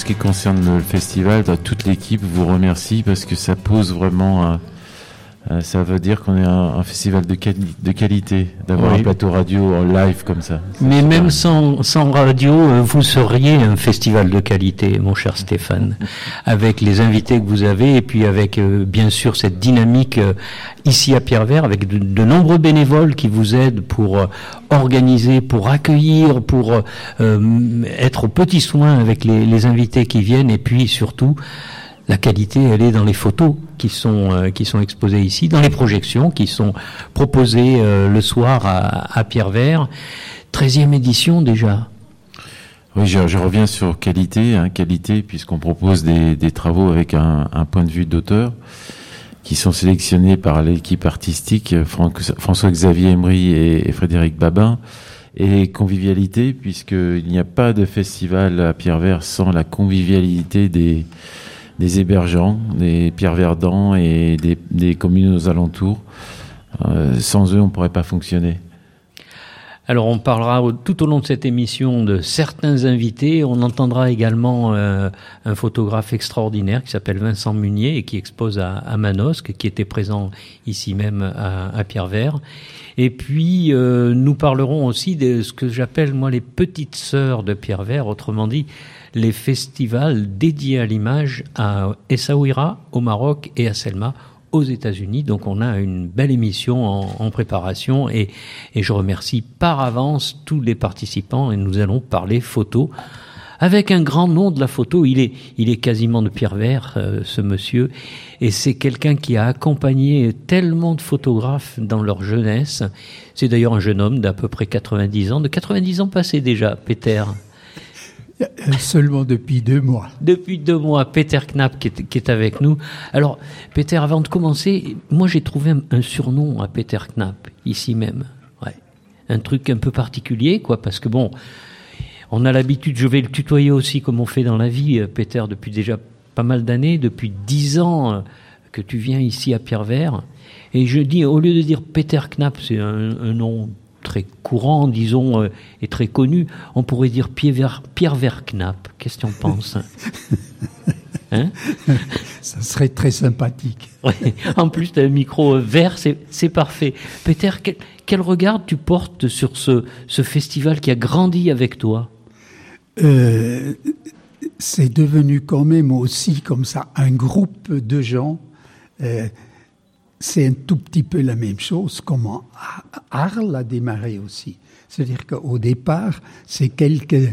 qui concerne le festival, toute l'équipe vous remercie parce que ça pose vraiment ça veut dire qu'on est un festival de qualité, d'avoir un plateau radio en live comme ça. Mais même sans radio, vous seriez un festival de qualité, mon cher Stéphane, avec les invités que vous avez et puis avec bien sûr cette dynamique ici à Pierrevert, avec de nombreux bénévoles qui vous aident pour organiser, pour accueillir, pour être aux petits soins avec les invités qui viennent, et puis surtout la qualité, elle est dans les photos qui sont exposées ici, dans les projections qui sont proposées le soir à Pierrevert. 13e édition déjà. Oui, je reviens sur qualité, puisqu'on propose des travaux avec un point de vue d'auteur qui sont sélectionnés par l'équipe artistique François-Xavier Emery et Frédéric Babin. Et convivialité, puisqu'il n'y a pas de festival à Pierrevert sans la convivialité des hébergeants, des Pierreverdans et des communes aux alentours. Sans eux, on ne pourrait pas fonctionner. Alors, on parlera tout au long de cette émission de certains invités. On entendra également un photographe extraordinaire qui s'appelle Vincent Munier et qui expose à Manosque, qui était présent ici même à Pierrevert. Et puis, nous parlerons aussi de ce que j'appelle, moi, les petites sœurs de Pierrevert, autrement dit, les festivals dédiés à l'image à Essaouira, au Maroc, et à Selma, aux États-Unis. Donc on a une belle émission en préparation, et je remercie par avance tous les participants, et nous allons parler photo avec un grand nom de la photo. Il est quasiment de Pierrevert, ce monsieur, et c'est quelqu'un qui a accompagné tellement de photographes dans leur jeunesse. C'est d'ailleurs un jeune homme d'à peu près 90 ans, de 90 ans passés déjà, Peter. Seulement depuis 2 mois. Depuis 2 mois, Peter Knapp qui est avec nous. Alors, Peter, avant de commencer, moi j'ai trouvé un surnom à Peter Knapp, ici même. Ouais. Un truc un peu particulier, quoi, parce que bon, on a l'habitude, je vais le tutoyer aussi comme on fait dans la vie, Peter, depuis déjà pas mal d'années, depuis 10 ans que tu viens ici à Pierrevert. Et je dis, au lieu de dire Peter Knapp, c'est un nom très courant, disons, et très connu, on pourrait dire Pierrevert Knapp. Qu'est-ce que tu en penses? Hein? Ça serait très sympathique. Ouais. En plus, tu as un micro vert, c'est parfait. Peter, quel regard tu portes sur ce festival qui a grandi avec toi? C'est devenu quand même aussi comme ça un groupe de gens. C'est un tout petit peu la même chose comment Arles a démarré aussi. C'est-à-dire qu'au départ, c'est quelques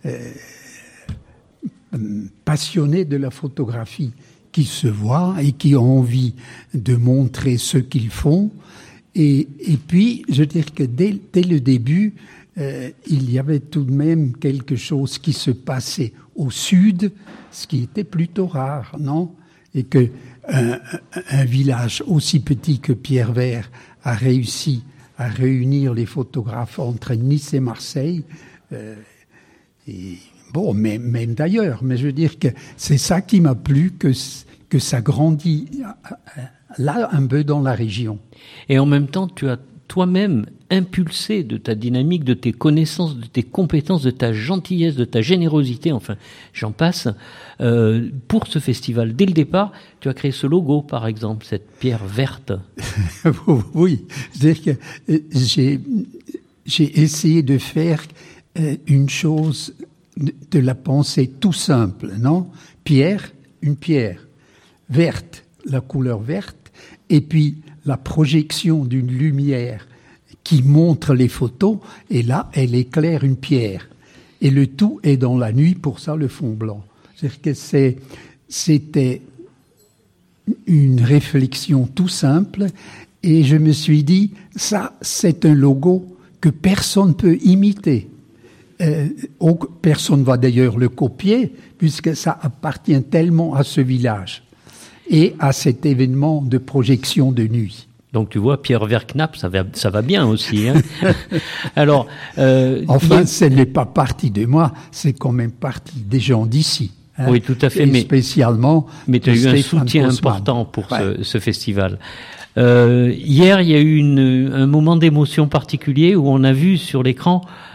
passionnés de la photographie qui se voient et qui ont envie de montrer ce qu'ils font. Et puis, je veux dire que dès le début, il y avait tout de même quelque chose qui se passait au sud, ce qui était plutôt rare, non? Et que un village aussi petit que Pierrevert a réussi à réunir les photographes entre Nice et Marseille, et bon, même d'ailleurs. Mais je veux dire que c'est ça qui m'a plu, que ça grandit là un peu dans la région. Et en même temps, tu as toi-même impulsé de ta dynamique, de tes connaissances, de tes compétences, de ta gentillesse, de ta générosité, enfin, j'en passe, pour ce festival. Dès le départ, tu as créé ce logo, par exemple, cette pierre verte. Oui, c'est-à-dire que j'ai essayé de faire une chose de la pensée tout simple, non? Pierre, une pierre verte, la couleur verte, et puis la projection d'une lumière qui montre les photos, et là, elle éclaire une pierre. Et le tout est dans la nuit, pour ça, le fond blanc. C'est-à-dire que c'était une réflexion tout simple, et je me suis dit, ça, c'est un logo que personne ne peut imiter. Personne ne va d'ailleurs le copier, puisque ça appartient tellement à ce village et à cet événement de projection de nuit. Donc tu vois, Pierrevert Knapp, ça va bien aussi. Hein. Alors, enfin, ce n'est pas parti de moi, c'est quand même parti des gens d'ici. Hein, oui, tout à fait. Mais spécialement. Mais tu as eu un soutien important pour ce festival. Hier, il y a eu un moment d'émotion particulier où on a vu sur l'écran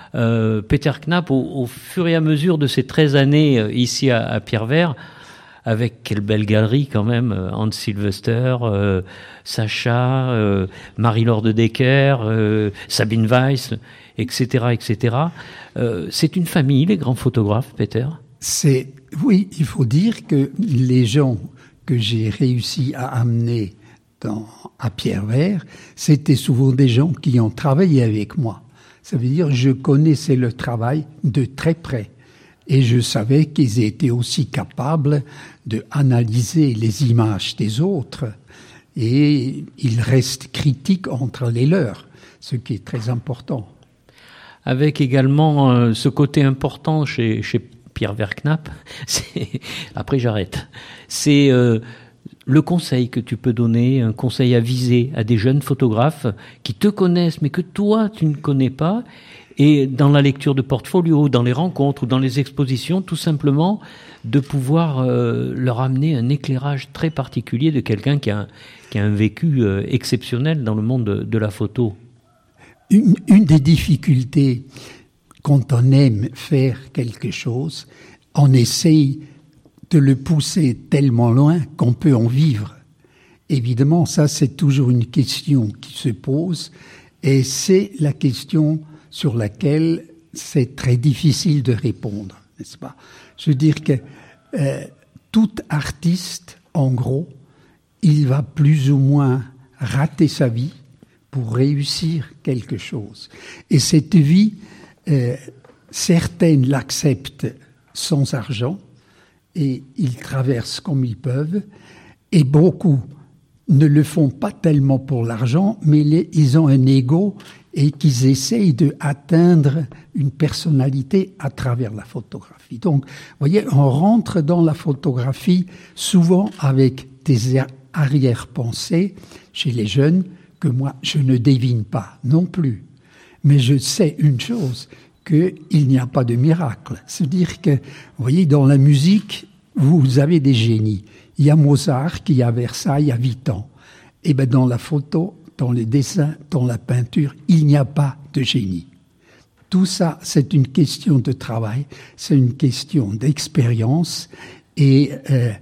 Peter Knapp, au fur et à mesure de ces 13 années ici à Pierrevert, avec quelle belle galerie quand même, Hans Sylvester, Sacha, Marie-Laure de Decker, Sabine Weiss, etc., etc. C'est une famille, les grands photographes, Peter? Oui, il faut dire que les gens que j'ai réussi à amener à Pierrevert, c'était souvent des gens qui ont travaillé avec moi. Ça veut dire que je connaissais le travail de très près. Et je savais qu'ils étaient aussi capables d'analyser les images des autres. Et ils restent critiques entre les leurs, ce qui est très important. Avec également ce côté important chez Pierrevert Knapp, après j'arrête, c'est le conseil que tu peux donner, un conseil avisé à des jeunes photographes qui te connaissent mais que toi tu ne connais pas, et dans la lecture de portfolio, dans les rencontres ou dans les expositions, tout simplement de pouvoir leur amener un éclairage très particulier de quelqu'un qui a un vécu exceptionnel dans le monde de la photo. Une des difficultés quand on aime faire quelque chose, on essaye de le pousser tellement loin qu'on peut en vivre. Évidemment, ça c'est toujours une question qui se pose, et c'est la question sur laquelle c'est très difficile de répondre, n'est-ce pas? Je veux dire que tout artiste, en gros, il va plus ou moins rater sa vie pour réussir quelque chose. Et cette vie, certaines l'acceptent sans argent, et ils traversent comme ils peuvent, et beaucoup ne le font pas tellement pour l'argent, mais ils ont un ego et qu'ils essayent d'atteindre une personnalité à travers la photographie. Donc, vous voyez, on rentre dans la photographie souvent avec des arrière-pensées chez les jeunes que moi, je ne devine pas non plus. Mais je sais une chose, qu'il n'y a pas de miracle. C'est-à-dire que, vous voyez, dans la musique, vous avez des génies. Il y a Mozart qui, à Versailles, a 8 ans. Et bien, dans la photo, dans le dessin, dans la peinture, il n'y a pas de génie. Tout ça, c'est une question de travail, c'est une question d'expérience. Et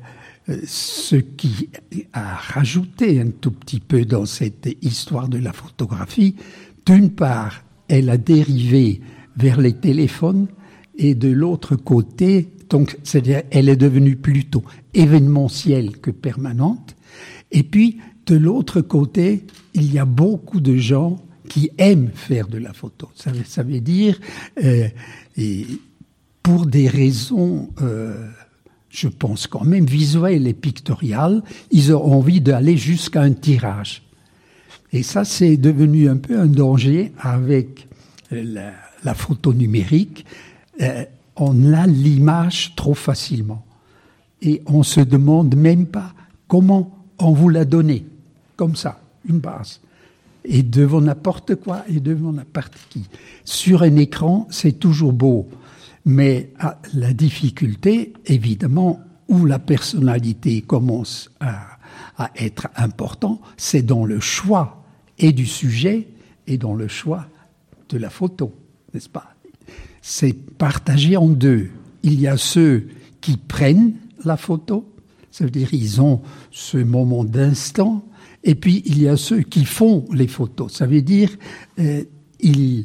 ce qui a rajouté un tout petit peu dans cette histoire de la photographie, d'une part, elle a dérivé vers les téléphones, et de l'autre côté, donc, c'est-à-dire, elle est devenue plutôt événementielle que permanente. Et puis, de l'autre côté, il y a beaucoup de gens qui aiment faire de la photo. Ça veut dire, et pour des raisons, je pense quand même visuelles et pictoriales, ils ont envie d'aller jusqu'à un tirage. Et ça, c'est devenu un peu un danger avec la photo numérique. On a l'image trop facilement. Et on se demande même pas comment on vous l'a donné. Comme ça, une base. Et devant n'importe quoi, et devant n'importe qui. Sur un écran, c'est toujours beau. Mais la difficulté, évidemment, où la personnalité commence à être importante, c'est dans le choix et du sujet et dans le choix de la photo, n'est-ce pas? C'est partagé en deux. Il y a ceux qui prennent la photo, ça veut dire ils ont ce moment d'instant, et puis il y a ceux qui font les photos. Ça veut dire ils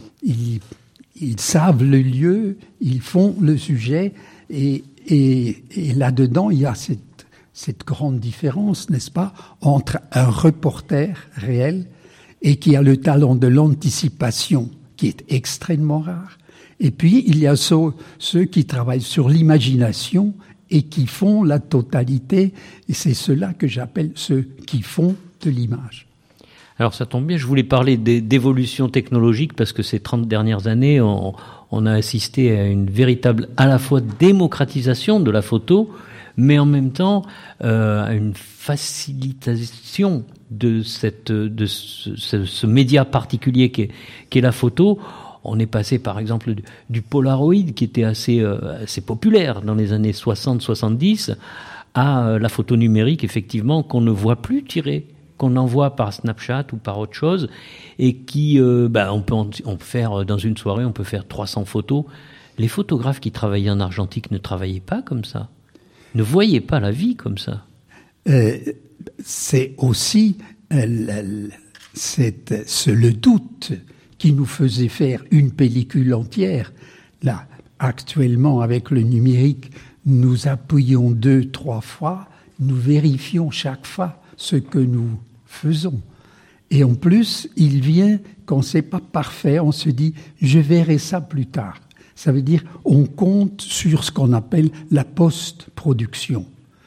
savent le lieu, ils font le sujet, et là-dedans il y a cette grande différence, n'est-ce pas, entre un reporter réel et qui a le talent de l'anticipation, qui est extrêmement rare, et puis il y a ceux qui travaillent sur l'imagination et qui font la totalité, et c'est cela que j'appelle ceux qui font de l'image. Alors ça tombe bien, je voulais parler d'évolution technologique parce que ces 30 dernières années, on a assisté à une véritable à la fois démocratisation de la photo, mais en même temps à une facilitation de ce média particulier qu'est la photo. On est passé par exemple du Polaroid qui était assez populaire dans les années 60-70 à la photo numérique effectivement qu'on ne voit plus tirer, qu'on envoie par Snapchat ou par autre chose, et qui, on peut faire dans une soirée, on peut faire 300 photos. Les photographes qui travaillaient en argentique ne travaillaient pas comme ça, ne voyaient pas la vie comme ça. C'est aussi le doute qui nous faisait faire une pellicule entière. Là, actuellement, avec le numérique, nous appuyons 2-3 fois, nous vérifions chaque fois ce que nous faisons. Et en plus, il vient, quand c'est pas parfait, on se dit « je verrai ça plus tard ». Ça veut dire on compte sur ce qu'on appelle la post-production.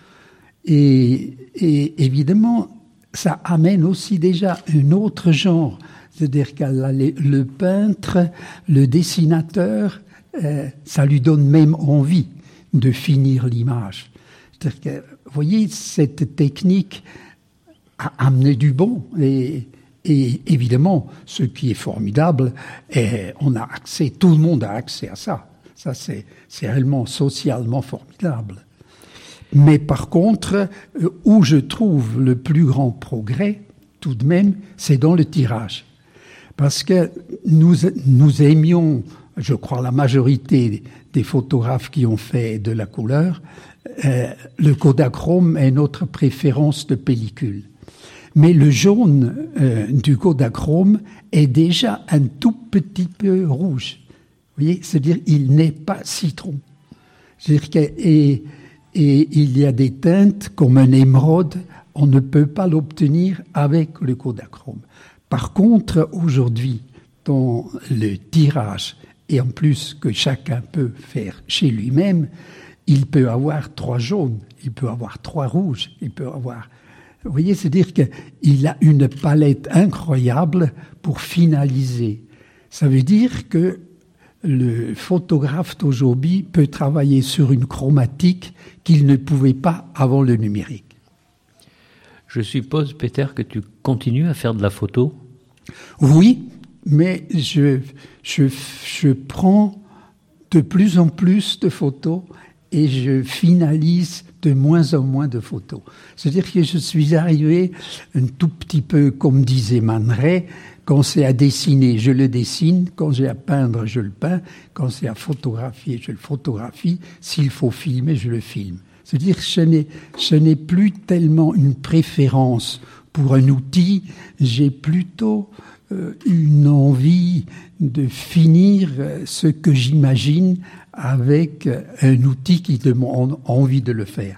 Et évidemment, ça amène aussi déjà un autre genre. C'est-à-dire que le peintre, le dessinateur, ça lui donne même envie de finir l'image. C'est-à-dire que, vous voyez, cette technique a amené du bon. Et évidemment, ce qui est formidable, on a accès, tout le monde a accès à ça. Ça, c'est réellement socialement formidable. Mais par contre, où je trouve le plus grand progrès, tout de même, c'est dans le tirage. Parce que nous aimions, je crois, la majorité des photographes qui ont fait de la couleur, le Kodachrome est notre préférence de pellicule. Mais le jaune du Kodachrome est déjà un tout petit peu rouge. Vous voyez, c'est-à-dire il n'est pas citron. C'est-à-dire et il y a des teintes comme un émeraude, on ne peut pas l'obtenir avec le Kodachrome. Par contre, aujourd'hui, dans le tirage, et en plus que chacun peut faire chez lui-même, il peut avoir 3 jaunes, il peut avoir 3 rouges, il peut avoir... Vous voyez, c'est-à-dire qu'il a une palette incroyable pour finaliser. Ça veut dire que le photographe d'aujourd'hui peut travailler sur une chromatique qu'il ne pouvait pas avant le numérique. Je suppose, Peter, que tu continues à faire de la photo ? Oui, mais je prends de plus en plus de photos et je finalise de moins en moins de photos. C'est-à-dire que je suis arrivé un tout petit peu, comme disait Man Ray, quand c'est à dessiner, je le dessine, quand j'ai à peindre, je le peins, quand c'est à photographier, je le photographie, s'il faut filmer, je le filme. C'est-à-dire que je n'ai plus tellement une préférence pour un outil, j'ai plutôt une envie de finir ce que j'imagine avec un outil qui demande envie de le faire.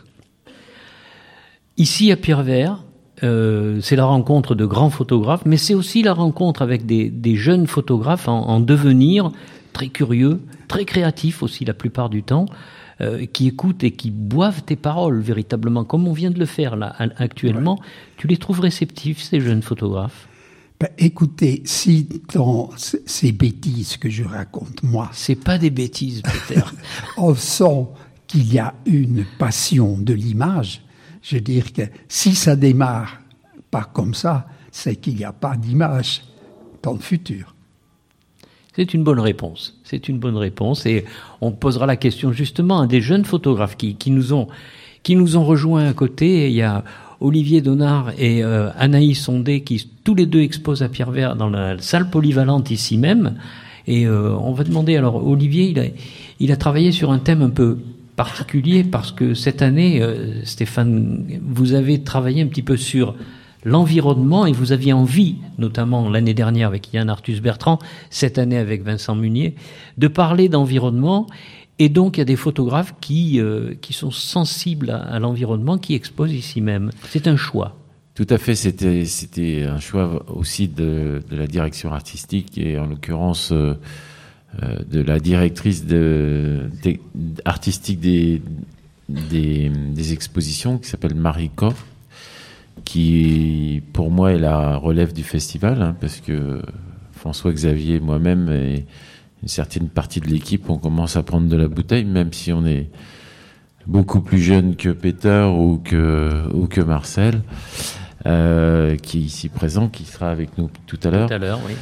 Ici à Pierrevert, c'est la rencontre de grands photographes, mais c'est aussi la rencontre avec des jeunes photographes en devenir, très curieux, très créatifs aussi la plupart du temps, qui écoutent et qui boivent tes paroles véritablement, comme on vient de le faire là actuellement. Ouais. Tu les trouves réceptifs, ces jeunes photographes ? Ben, écoutez, si dans ces bêtises que je raconte, moi... C'est pas des bêtises, Peter. On sent qu'il y a une passion de l'image. Je veux dire que si ça démarre pas comme ça, c'est qu'il n'y a pas d'image dans le futur. C'est une bonne réponse. C'est une bonne réponse. Et on posera la question justement à des jeunes photographes qui nous ont rejoints à côté. Il y a Olivier Donard et Anaïs Sondé qui tous les deux exposent à Pierrevert dans la salle polyvalente ici même. Et on va demander, alors Olivier, il a travaillé sur un thème un peu particulier parce que cette année, Stéphane, vous avez travaillé un petit peu sur l'environnement et vous aviez envie, notamment l'année dernière avec Yann Arthus Bertrand, cette année avec Vincent Munier, de parler d'environnement. Et donc, il y a des photographes qui sont sensibles à l'environnement, qui exposent ici même. C'est un choix. Tout à fait. C'était un choix aussi de la direction artistique et en l'occurrence de la directrice artistique des expositions qui s'appelle Marie Koff, qui pour moi est la relève du festival, parce que François Xavier, moi-même et une certaine partie de l'équipe, on commence à prendre de la bouteille, même si on est beaucoup plus jeune que Peter ou que Marcel, qui est ici présent, qui sera avec nous tout à l'heure. Tout à l'heure, oui.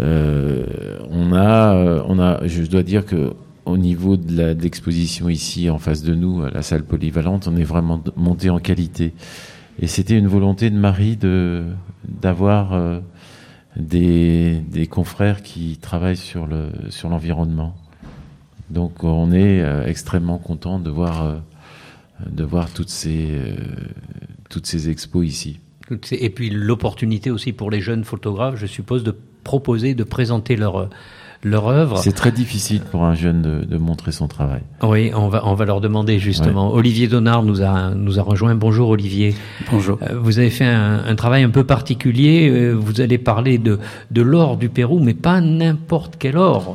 On a, je dois dire que au niveau de l'exposition ici en face de nous, à la salle polyvalente, on est vraiment monté en qualité. Et c'était une volonté de Marie d'avoir des confrères qui travaillent sur l'environnement. Donc on est extrêmement content de voir toutes ces expos ici. Et puis l'opportunité aussi pour les jeunes photographes, je suppose, de proposer, de présenter leur œuvre. C'est très difficile pour un jeune de montrer son travail. Oui, on va leur demander justement. Ouais. Olivier Donard nous a rejoint. Bonjour Olivier. Bonjour. Vous avez fait un travail un peu particulier. Vous allez parler de l'or du Pérou, mais pas n'importe quel or,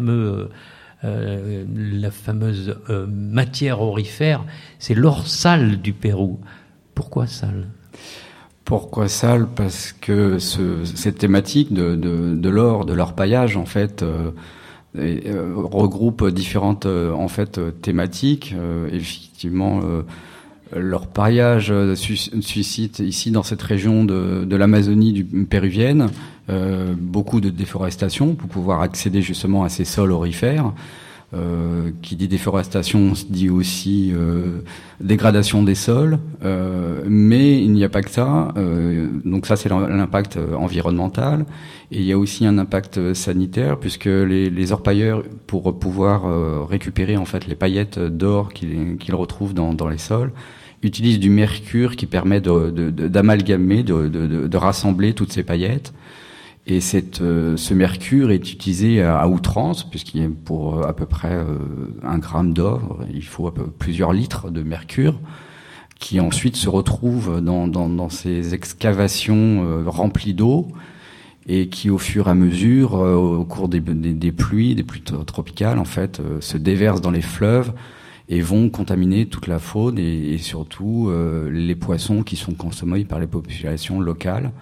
la fameuse matière aurifère. C'est l'or sale du Pérou. Pourquoi sale ? Pourquoi sale ? Parce que cette thématique de l'or, de l'orpaillage, en fait, regroupe différentes thématiques. Effectivement, l'orpaillage suscite ici dans cette région de l'Amazonie péruvienne beaucoup de déforestation pour pouvoir accéder justement à ces sols aurifères. Qui dit déforestation dit aussi dégradation des sols, mais il n'y a pas que ça. Donc ça, c'est l'impact environnemental, et il y a aussi un impact sanitaire, puisque les orpailleurs, pour pouvoir récupérer en fait les paillettes d'or qu'ils retrouvent dans les sols, utilisent du mercure qui permet d'amalgamer, de rassembler toutes ces paillettes. Et ce mercure est utilisé à outrance, puisqu'il pour à peu près 1 gramme d'or, il faut plusieurs litres de mercure, qui ensuite se retrouvent dans ces excavations remplies d'eau, et qui au fur et à mesure, au cours des pluies tropicales, en fait, se déversent dans les fleuves et vont contaminer toute la faune et surtout les poissons qui sont consommés par les populations locales.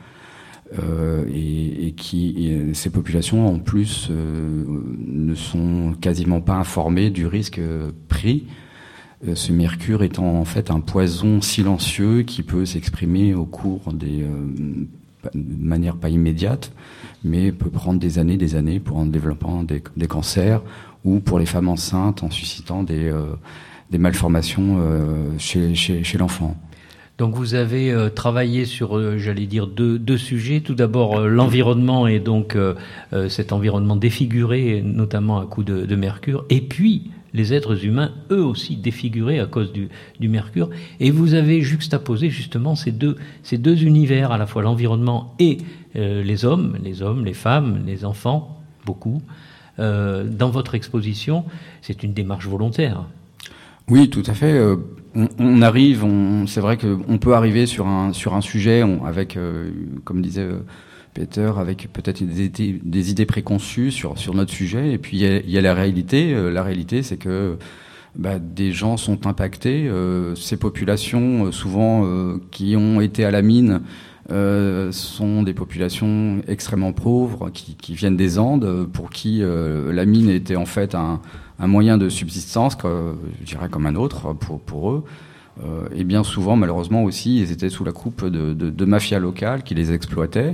Ces populations en plus ne sont quasiment pas informées du risque pris, ce mercure étant en fait un poison silencieux qui peut s'exprimer au cours de manière pas immédiate, mais peut prendre des années pour en développant des cancers, ou pour les femmes enceintes en suscitant des malformations chez l'enfant. Donc vous avez travaillé sur, j'allais dire, deux sujets. Tout d'abord, l'environnement, et donc cet environnement défiguré, notamment à coup de mercure. Et puis, les êtres humains, eux aussi défigurés à cause du mercure. Et vous avez juxtaposé justement ces deux univers, à la fois l'environnement et les hommes, les femmes, les enfants, beaucoup. Dans votre exposition, c'est une démarche volontaire. Oui, tout à fait. On arrive, c'est vrai qu'on peut arriver sur un sujet avec, comme disait Peter, avec peut-être des idées préconçues sur notre sujet. Et puis il y a la réalité. La réalité, c'est que des gens sont impactés. Ces populations, souvent qui ont été à la mine, sont des populations extrêmement pauvres qui viennent des Andes, pour qui la mine était en fait un moyen de subsistance, je dirais comme un autre pour eux. Et bien souvent, malheureusement aussi, ils étaient sous la coupe de mafias locales qui les exploitaient.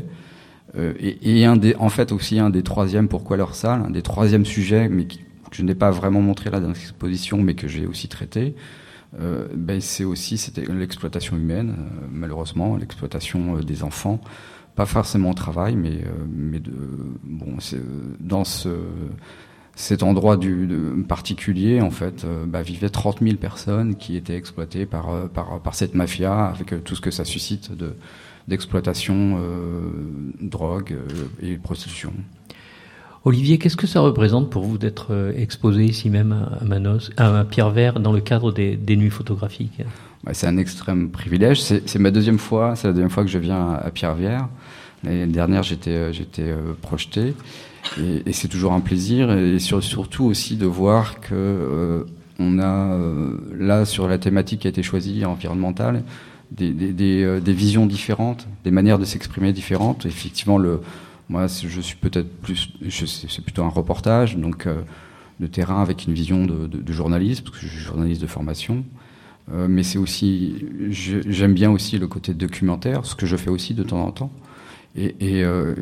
Et en fait aussi un des troisièmes, pourquoi l'or sale, un des troisièmes sujets, mais que je n'ai pas vraiment montré là dans l'exposition, mais que j'ai aussi traité, c'était l'exploitation humaine, malheureusement, l'exploitation des enfants, pas forcément au travail, mais c'est dans cet endroit particulier, en fait, vivaient 30 000 personnes qui étaient exploitées par cette mafia, avec tout ce que ça suscite d'exploitation, drogue et prostitution. Olivier, qu'est-ce que ça représente pour vous d'être exposé ici même à Manos, à Pierrevert, dans le cadre des nuits photographiques ? C'est un extrême privilège. C'est la deuxième fois que je viens à Pierrevert. L'année dernière, j'étais projeté. Et c'est toujours un plaisir, et surtout aussi de voir que on a là, sur la thématique qui a été choisie environnementale, des visions différentes, des manières de s'exprimer différentes. Effectivement, moi, je suis peut-être plus, c'est plutôt un reportage, donc de terrain avec une vision de journaliste, parce que je suis journaliste de formation. Mais c'est aussi, j'aime bien aussi le côté documentaire, ce que je fais aussi de temps en temps. Et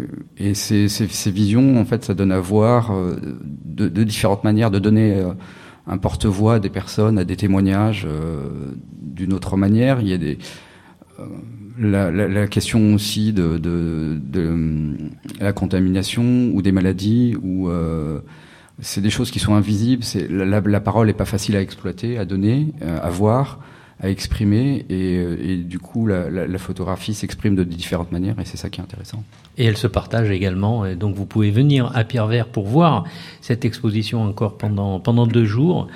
ces visions, en fait, ça donne à voir de différentes manières de donner un porte-voix à des personnes, à des témoignages d'une autre manière. Il y a la question aussi de la contamination ou des maladies, ou c'est des choses qui sont invisibles. La parole n'est pas facile à exploiter, à donner, à voir, à exprimer, et du coup la photographie s'exprime de différentes manières, et c'est ça qui est intéressant. Et elle se partage également, et donc vous pouvez venir à Pierrevert pour voir cette exposition encore pendant 2 jours.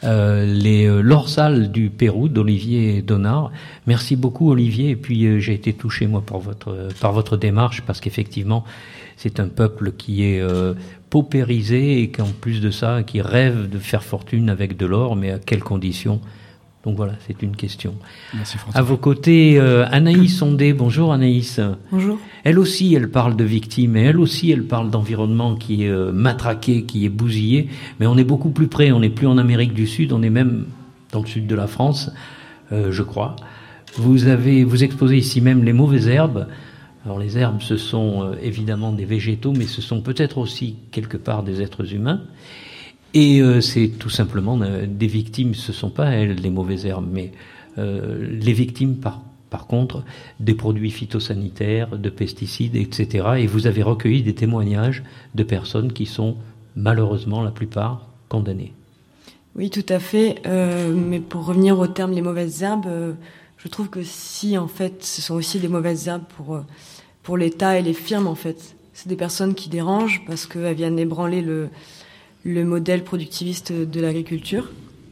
L'Orsal du Pérou d'Olivier Donnard. Merci beaucoup Olivier, et puis j'ai été touché moi par votre démarche, parce qu'effectivement c'est un peuple qui est paupérisé, et qu'en plus de ça qui rêve de faire fortune avec de l'or, mais à quelles conditions? Donc voilà, c'est une question. Merci François. À vos côtés, Anaïs Ondé. Bonjour Anaïs. Bonjour. Elle aussi, elle parle de victimes, et elle aussi, elle parle d'environnement qui est matraqué, qui est bousillé. Mais on est beaucoup plus près, on n'est plus en Amérique du Sud, on est même dans le sud de la France, je crois. Vous exposez ici même les mauvaises herbes. Alors les herbes, ce sont évidemment des végétaux, mais ce sont peut-être aussi quelque part des êtres humains. Et c'est tout simplement des victimes. Ce ne sont pas elles les mauvaises herbes, mais les victimes par contre des produits phytosanitaires, de pesticides, etc. Et vous avez recueilli des témoignages de personnes qui sont malheureusement la plupart condamnées. Oui, tout à fait. Mais pour revenir au terme les mauvaises herbes, je trouve que si en fait ce sont aussi des mauvaises herbes pour l'État et les firmes, en fait. C'est des personnes qui dérangent parce qu'elles viennent ébranler le modèle productiviste de l'agriculture.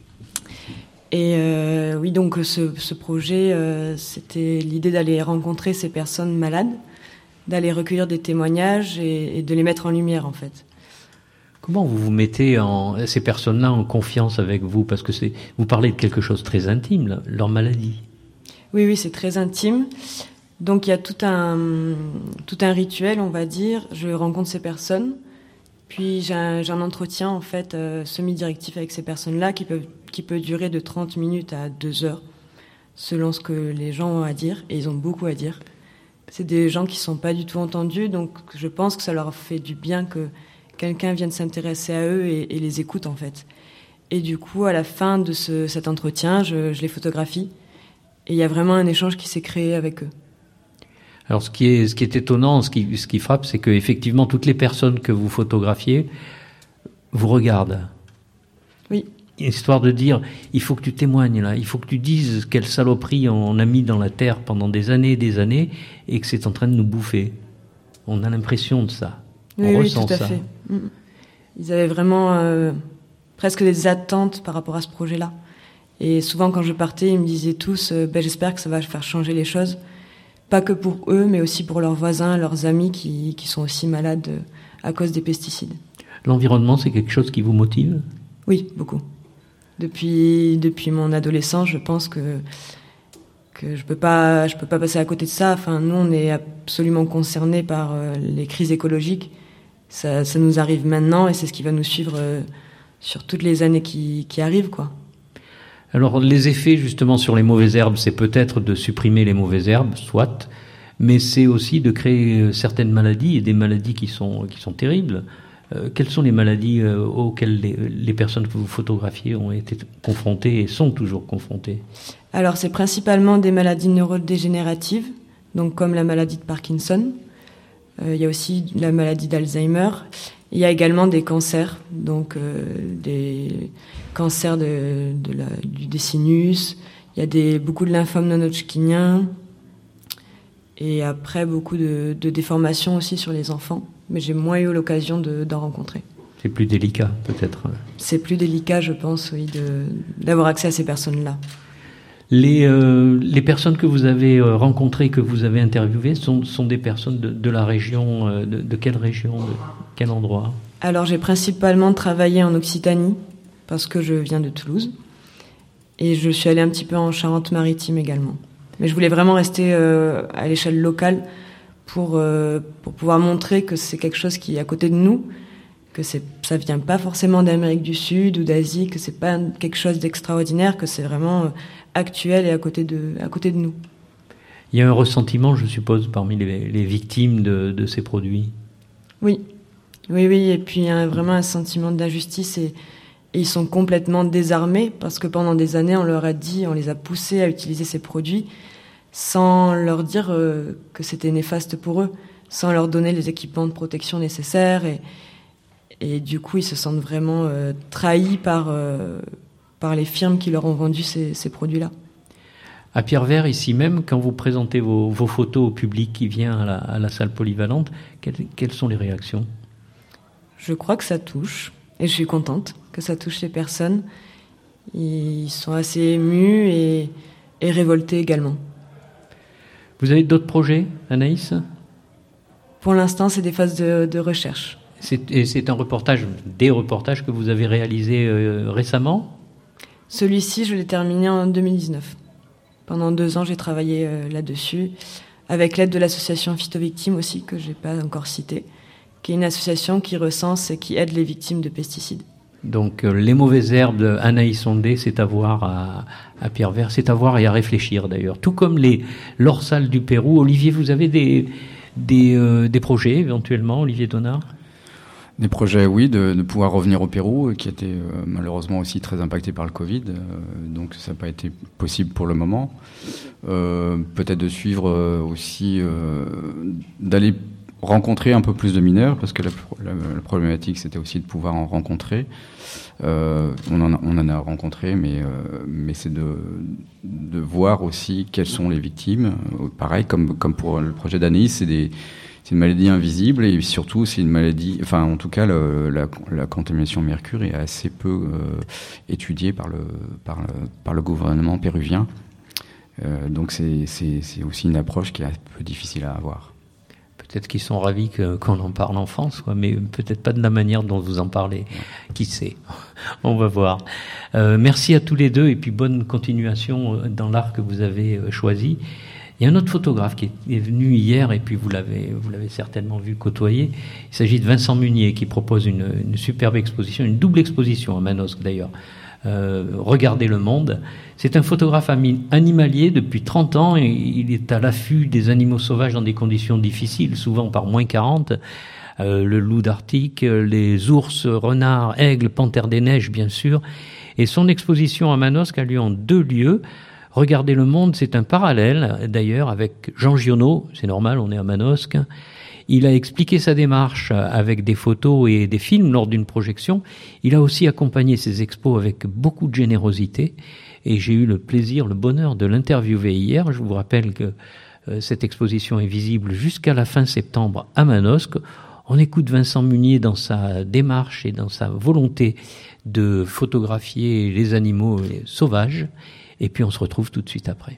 Et oui, donc ce projet, c'était l'idée d'aller rencontrer ces personnes malades, d'aller recueillir des témoignages et de les mettre en lumière, en fait. Comment vous mettez ces personnes-là en confiance avec vous? Parce que vous parlez de quelque chose de très intime, là, leur maladie. Oui, c'est très intime. Donc il y a tout un rituel, on va dire. Je rencontre ces personnes. Puis j'ai un entretien en fait semi-directif avec ces personnes-là qui peut durer de 30 minutes à 2 heures, selon ce que les gens ont à dire, et ils ont beaucoup à dire. C'est des gens qui sont pas du tout entendus, donc je pense que ça leur fait du bien que quelqu'un vienne s'intéresser à eux et les écoute en fait. Et du coup, à la fin de cet entretien, je les photographie, et il y a vraiment un échange qui s'est créé avec eux. Alors, ce qui est étonnant, ce qui frappe, c'est que effectivement toutes les personnes que vous photographiez vous regardent. Oui. Histoire de dire, il faut que tu témoignes là, il faut que tu dises quelle saloperie on a mis dans la terre pendant des années, et que c'est en train de nous bouffer. On a l'impression de ça. On ressent tout à ça. fait. Ils avaient vraiment presque des attentes par rapport à ce projet-là. Et souvent, quand je partais, ils me disaient tous, j'espère que ça va faire changer les choses. Pas que pour eux, mais aussi pour leurs voisins, leurs amis qui sont aussi malades à cause des pesticides. L'environnement, c'est quelque chose qui vous motive ? Oui, beaucoup. Depuis mon adolescence, je pense que je peux pas passer à côté de ça. Enfin, nous, on est absolument concernés par les crises écologiques. Ça nous arrive maintenant et c'est ce qui va nous suivre sur toutes les années qui arrivent, quoi. Alors, les effets, justement, sur les mauvaises herbes, c'est peut-être de supprimer les mauvaises herbes, soit, mais c'est aussi de créer certaines maladies, et des maladies qui sont terribles. Quelles sont les maladies auxquelles les personnes que vous photographiez ont été confrontées et sont toujours confrontées ? Alors, c'est principalement des maladies neurodégénératives, donc comme la maladie de Parkinson. Il y a aussi la maladie d'Alzheimer. Il y a également des cancers, donc des cancers des sinus. Il y a beaucoup de lymphomes non-hodgkiniens. Et après, beaucoup de déformations aussi sur les enfants. Mais j'ai moins eu l'occasion d'en rencontrer. C'est plus délicat, peut-être. C'est plus délicat, je pense, oui, d'avoir accès à ces personnes-là. Les personnes que vous avez rencontrées, que vous avez interviewées, sont des personnes de la région, de quelle région, de quel endroit ? Alors, j'ai principalement travaillé en Occitanie, parce que je viens de Toulouse. Et je suis allée un petit peu en Charente-Maritime également. Mais je voulais vraiment rester à l'échelle locale pour pouvoir montrer que c'est quelque chose qui est à côté de nous, que ça vient pas forcément d'Amérique du Sud ou d'Asie, que c'est pas quelque chose d'extraordinaire, que c'est vraiment actuel et à côté de nous. Il y a un ressentiment, je suppose, parmi les victimes de ces produits. Oui, et puis il y a vraiment un sentiment d'injustice et ils sont complètement désarmés parce que pendant des années on leur a dit, on les a poussés à utiliser ces produits sans leur dire que c'était néfaste pour eux, sans leur donner les équipements de protection nécessaires. Et du coup, ils se sentent vraiment trahis par les firmes qui leur ont vendu ces produits-là. À Pierrevert, ici même, quand vous présentez vos photos au public qui vient à la salle polyvalente, quelles sont les réactions ? Je crois que ça touche, et je suis contente que ça touche les personnes. Ils sont assez émus et révoltés également. Vous avez d'autres projets, Anaïs ? Pour l'instant, c'est des phases de recherche. C'est des reportages que vous avez réalisés récemment ? Celui-ci, je l'ai terminé en 2019. Pendant 2 ans, j'ai travaillé là-dessus, avec l'aide de l'association Phytovictimes aussi, que je n'ai pas encore citée, qui est une association qui recense et qui aide les victimes de pesticides. Donc les mauvaises herbes d'Anaïs Sondé, c'est à voir à Pierrevert, c'est à voir et à réfléchir d'ailleurs. Tout comme l'Orsal du Pérou. Olivier, vous avez des projets éventuellement, Olivier Donard ? Des projets, oui, de pouvoir revenir au Pérou, qui était malheureusement aussi très impacté par le Covid, donc ça n'a pas été possible pour le moment. Peut-être de suivre aussi, d'aller rencontrer un peu plus de mineurs, parce que la problématique, c'était aussi de pouvoir en rencontrer. On en a rencontré, mais c'est de voir aussi quelles sont les victimes. Pareil, comme pour le projet d'Anaïs, c'est une maladie invisible, et surtout c'est une maladie, enfin en tout cas la contamination au mercure est assez peu étudiée par le gouvernement péruvien. Donc c'est aussi une approche qui est un peu difficile à avoir. Peut-être qu'ils sont ravis qu'on en parle en France, mais peut-être pas de la manière dont vous en parlez. Qui sait ? On va voir. Merci à tous les deux, et puis bonne continuation dans l'art que vous avez choisi. Il y a un autre photographe qui est venu hier, et puis vous l'avez certainement vu côtoyer. Il s'agit de Vincent Munier, qui propose une superbe exposition, une double exposition à Manosque d'ailleurs. Regardez le monde. C'est un photographe animalier depuis 30 ans, et il est à l'affût des animaux sauvages dans des conditions difficiles, souvent par moins 40. Le loup d'Arctique, les ours, renards, aigles, panthères des neiges, bien sûr. Et son exposition à Manosque a lieu en 2 lieux. Regardez le monde, c'est un parallèle d'ailleurs avec Jean Giono, c'est normal, on est à Manosque. Il a expliqué sa démarche avec des photos et des films lors d'une projection. Il a aussi accompagné ses expos avec beaucoup de générosité, et j'ai eu le plaisir, le bonheur de l'interviewer hier. Je vous rappelle que cette exposition est visible jusqu'à la fin septembre à Manosque. On écoute Vincent Munier dans sa démarche et dans sa volonté de photographier les animaux sauvages. Et puis on se retrouve tout de suite après.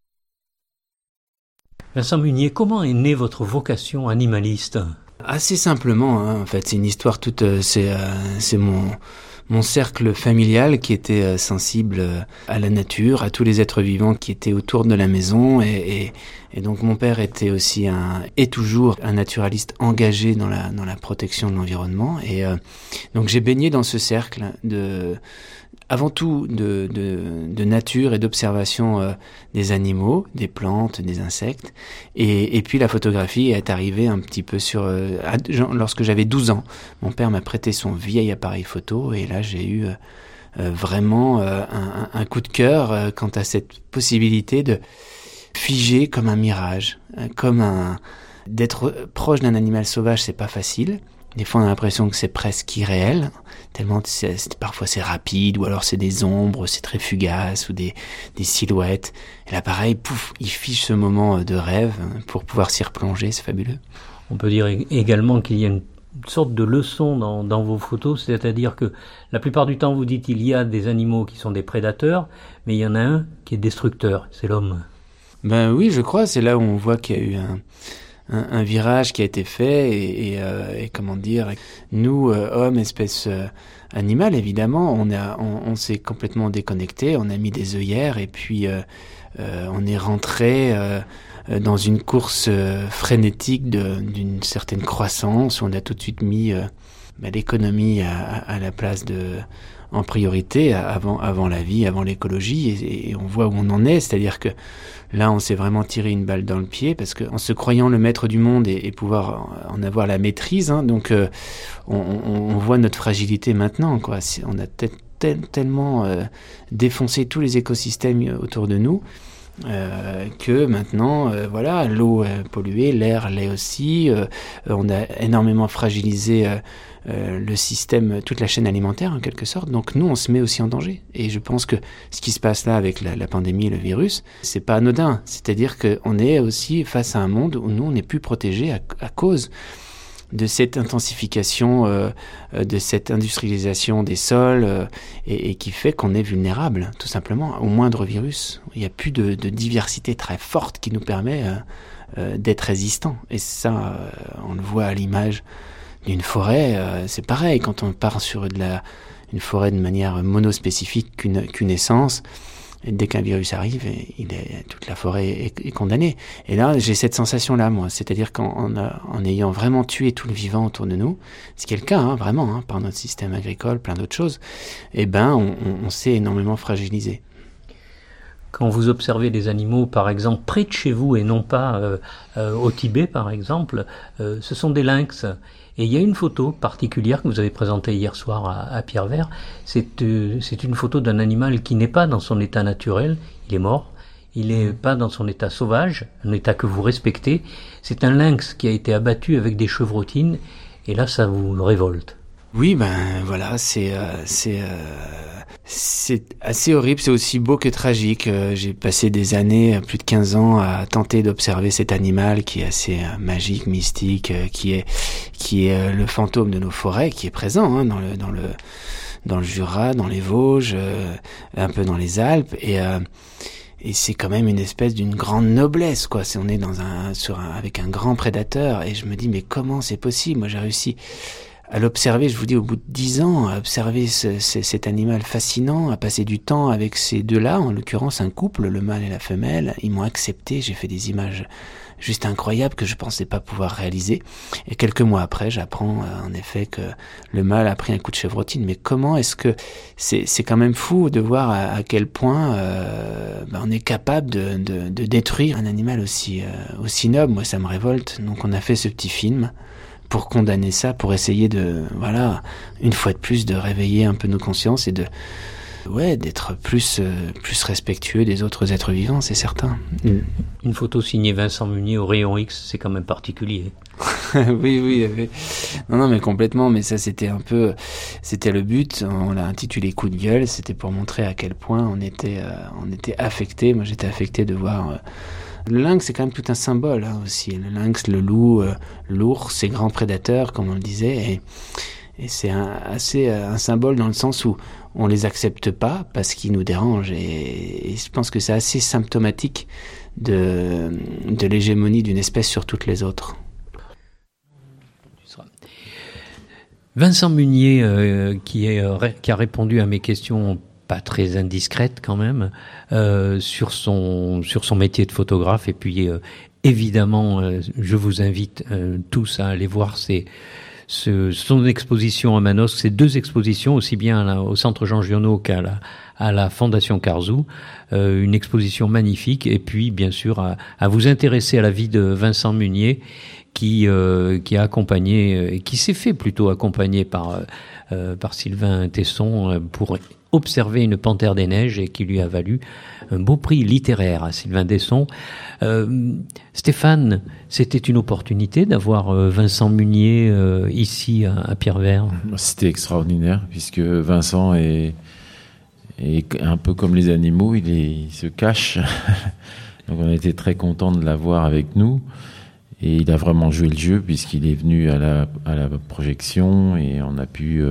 Vincent Munier, comment est née votre vocation animaliste ? Assez simplement, en fait, c'est une histoire toute. C'est mon cercle familial qui était sensible à la nature, à tous les êtres vivants qui étaient autour de la maison, et donc mon père était aussi est toujours un naturaliste engagé dans la protection de l'environnement, et donc j'ai baigné dans ce cercle avant tout de nature et d'observation des animaux, des plantes, des insectes. Et puis la photographie est arrivée un petit peu lorsque j'avais 12 ans. Mon père m'a prêté son vieil appareil photo, et là j'ai eu vraiment un coup de cœur quant à cette possibilité de figer comme un mirage, d'être proche d'un animal sauvage, c'est pas facile. Des fois, on a l'impression que c'est presque irréel, tellement parfois c'est rapide, ou alors c'est des ombres, c'est très fugace, ou des silhouettes. Et là, pareil, pouf, il fiche ce moment de rêve pour pouvoir s'y replonger, c'est fabuleux. On peut dire également qu'il y a une sorte de leçon dans vos photos, c'est-à-dire que la plupart du temps, vous dites il y a des animaux qui sont des prédateurs, mais il y en a un qui est destructeur, c'est l'homme. Ben oui, je crois, c'est là où on voit qu'il y a eu un virage qui a été fait, et comment dire, nous hommes, espèces animales, évidemment, on s'est complètement déconnecté, on a mis des œillères, et puis on est rentré dans une course frénétique d'une certaine croissance, où on a tout de suite mis l'économie à la place en priorité, avant la vie, avant l'écologie, et on voit où on en est, c'est-à-dire que là, on s'est vraiment tiré une balle dans le pied, parce qu'en se croyant le maître du monde et pouvoir en avoir la maîtrise, donc on voit notre fragilité maintenant, quoi. On a tellement défoncé tous les écosystèmes autour de nous, que maintenant, voilà, l'eau est polluée, l'air l'est aussi, on a énormément fragilisé le système, toute la chaîne alimentaire en quelque sorte. Donc nous, on se met aussi en danger. Et je pense que ce qui se passe là avec la pandémie, le virus, c'est pas anodin. C'est-à-dire qu'on est aussi face à un monde où nous, on n'est plus protégés à cause de cette intensification, de cette industrialisation des sols, et qui fait qu'on est vulnérable, tout simplement, au moindre virus. Il n'y a plus de diversité très forte qui nous permet d'être résistant. Et ça, on le voit à l'image d'une forêt, c'est pareil, quand on part sur une forêt de manière monospécifique qu'une essence, et dès qu'un virus arrive, toute la forêt est condamnée. Et là, j'ai cette sensation-là, moi. C'est-à-dire qu'en ayant vraiment tué tout le vivant autour de nous, ce qui est le cas, vraiment, par notre système agricole, plein d'autres choses, on s'est énormément fragilisé. Quand vous observez des animaux, par exemple, près de chez vous et non pas au Tibet, par exemple, ce sont des lynx. Et il y a une photo particulière que vous avez présentée hier soir à Pierrevert. C'est une photo d'un animal qui n'est pas dans son état naturel. Il est mort. Il n'est pas dans son état sauvage, un état que vous respectez. C'est un lynx qui a été abattu avec des chevrotines. Et là, ça vous révolte. Oui, voilà, c'est assez horrible, c'est aussi beau que tragique. J'ai passé des années, plus de 15 ans, à tenter d'observer cet animal qui est assez magique, mystique, qui est le fantôme de nos forêts, qui est présent dans le Jura, dans les Vosges, un peu dans les Alpes, et c'est quand même une espèce d'une grande noblesse, quoi. On est avec un grand prédateur, et je me dis mais comment c'est possible? Moi, j'ai réussi à l'observer, je vous dis, au bout de 10 ans, à observer cet animal fascinant, à passer du temps avec ces deux-là, en l'occurrence un couple, le mâle et la femelle. Ils m'ont accepté, j'ai fait des images juste incroyables que je pensais pas pouvoir réaliser. Et quelques mois après, j'apprends en effet que le mâle a pris un coup de chevrotine. Mais comment est-ce que c'est quand même fou de voir à quel point on est capable de détruire un animal aussi noble. Moi, ça me révolte. Donc on a fait ce petit film pour condamner ça, pour essayer une fois de plus, de réveiller un peu nos consciences et d'être plus respectueux des autres êtres vivants, c'est certain. Une photo signée Vincent Munier au rayon X, c'est quand même particulier. Oui. Non, mais complètement, mais ça c'était le but, on l'a intitulé Coup de gueule, c'était pour montrer à quel point on était affecté. Moi j'étais affecté de voir... Le lynx, c'est quand même tout un symbole aussi. Le lynx, le loup, l'ours, ces grands prédateurs, comme on le disait. Et c'est un symbole dans le sens où on les accepte pas parce qu'ils nous dérangent. Et je pense que c'est assez symptomatique de l'hégémonie d'une espèce sur toutes les autres. Vincent Munier, qui a répondu à mes questions pas très indiscrète quand même, sur son métier de photographe. Et puis évidemment, je vous invite tous à aller voir son exposition à Manosque, ces 2 expositions, aussi bien au Centre Jean Giono qu'à la Fondation Carzou, une exposition magnifique. Et puis bien sûr à vous intéresser à la vie de Vincent Munier, qui a accompagné, qui s'est fait plutôt accompagner par Sylvain Tesson pour observer une panthère des neiges, et qui lui a valu un beau prix littéraire à Sylvain Tesson. Stéphane, c'était une opportunité d'avoir Vincent Munier ici à Pierrevert. C'était extraordinaire, puisque Vincent est un peu comme les animaux, il se cache. Donc on était très contents de l'avoir avec nous. Et il a vraiment joué le jeu, puisqu'il est venu à la projection, et on a pu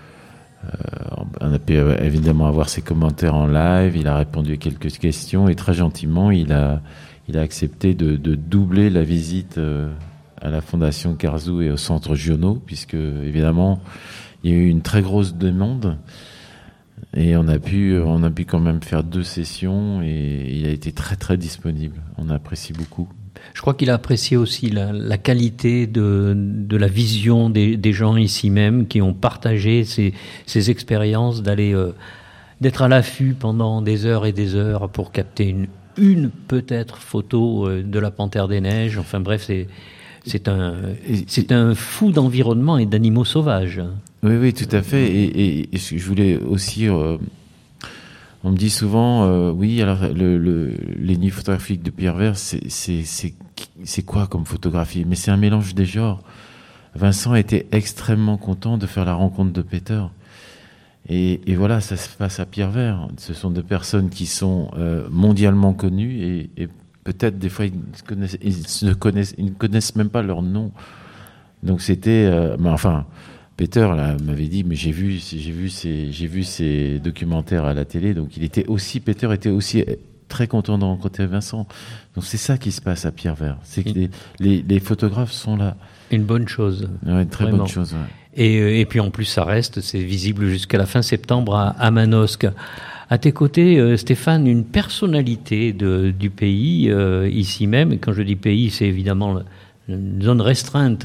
évidemment avoir ses commentaires en live. Il a répondu à quelques questions, et très gentiment il a accepté de doubler la visite à la Fondation Carzou et au Centre Giono, puisque évidemment il y a eu une très grosse demande, et on a pu quand même faire 2 sessions, et il a été très très disponible. On apprécie beaucoup. Je crois qu'il a apprécié aussi la qualité de la vision des gens ici même, qui ont partagé ces expériences, d'être à l'affût pendant des heures et des heures pour capter une peut-être photo de la panthère des neiges. Enfin bref, c'est un fou d'environnement et d'animaux sauvages. Oui, tout à fait. Et je voulais aussi On me dit souvent, oui, alors les nuits photographiques de Pierre Vert, c'est quoi comme photographie? Mais c'est un mélange des genres. Vincent était extrêmement content de faire la rencontre de Peter. Et voilà, ça se passe à Pierre Vert. Ce sont des personnes qui sont mondialement connues et peut-être des fois ils ne connaissent même pas leur nom. Donc c'était, Peter là m'avait dit, mais j'ai vu ces documentaires à la télé, donc Peter était aussi très content de rencontrer Vincent. Donc c'est ça qui se passe à Pierre Vert, c'est que les photographes sont là. Une bonne chose. Ouais, une très Vraiment. bonne chose. Ouais. Et puis en plus ça reste, c'est visible jusqu'à la fin septembre à Manosque. À tes côtés, Stéphane, une personnalité du pays, ici même, et quand je dis pays, c'est évidemment une zone restreinte.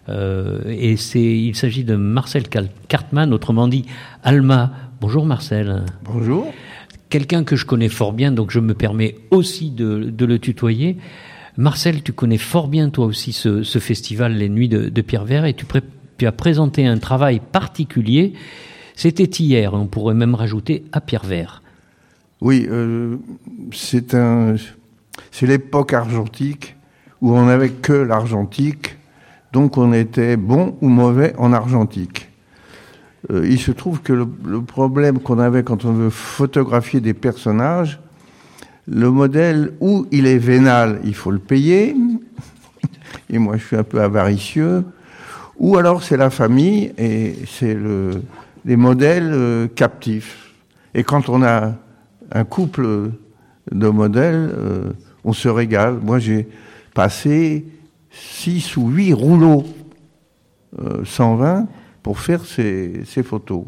Il s'agit de Marcel Cartman, autrement dit Alma. Bonjour Marcel. Bonjour. Quelqu'un que je connais fort bien, donc je me permets aussi de le tutoyer. Marcel, tu connais fort bien toi aussi ce festival, les Nuits de Pierre Vert, et tu as présenté un travail particulier. C'était hier, on pourrait même rajouter à Pierre Vert. Oui, c'est l'époque argentique où on n'avait que l'argentique, donc on était bon ou mauvais en argentique. Il se trouve que le problème qu'on avait quand on veut photographier des personnages, le modèle où il est vénal, il faut le payer, et moi je suis un peu avaricieux, ou alors c'est la famille et c'est les modèles captifs. Et quand on a un couple de modèles, on se régale. Moi j'ai passé 6 ou 8 rouleaux 120 pour faire ces photos.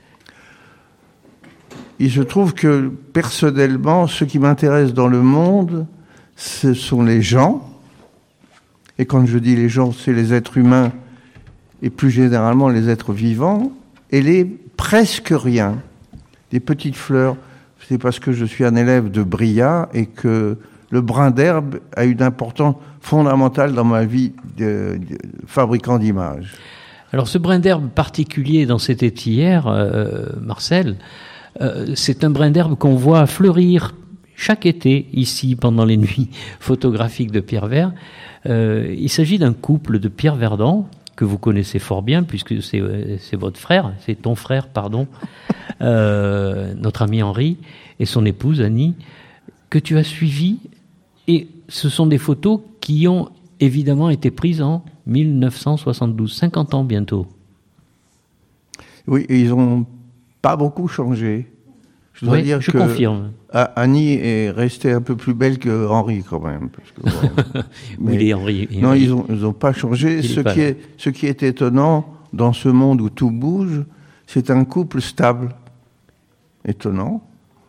Il se trouve que personnellement, ce qui m'intéresse dans le monde, ce sont les gens. Et quand je dis les gens, c'est les êtres humains et plus généralement les êtres vivants et les presque rien. Des petites fleurs. C'est parce que je suis un élève de Brillat et que le brin d'herbe a une importance fondamentale dans ma vie de fabricant d'images. Alors ce brin d'herbe particulier dans cet étière, Marcel, c'est un brin d'herbe qu'on voit fleurir chaque été ici pendant les nuits photographiques de Pierre Vert. Il s'agit d'un couple de Pierre Verdon que vous connaissez fort bien puisque c'est votre frère, c'est ton frère, pardon, notre ami Henri et son épouse Annie, que tu as suivi. Et ce sont des photos qui ont évidemment été prises en 1972, 50 ans bientôt. Oui, et ils n'ont pas beaucoup changé. Je dois dire que confirme. Annie est restée un peu plus belle que Henri quand même. Parce que, bon, mais Henri. Non, ils ont pas changé. Ce qui est étonnant dans ce monde où tout bouge, c'est un couple stable. Étonnant.